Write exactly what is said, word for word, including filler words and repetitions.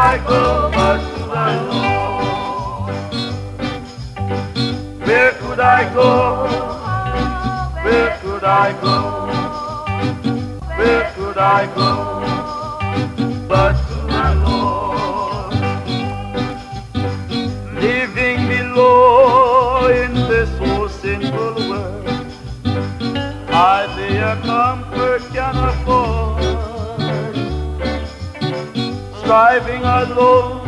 I go, but should I know? Where could I go? Where could I go? Where could I go? But to the Lord. Living below in this so sinful world, I their comfort can afford. Striving alone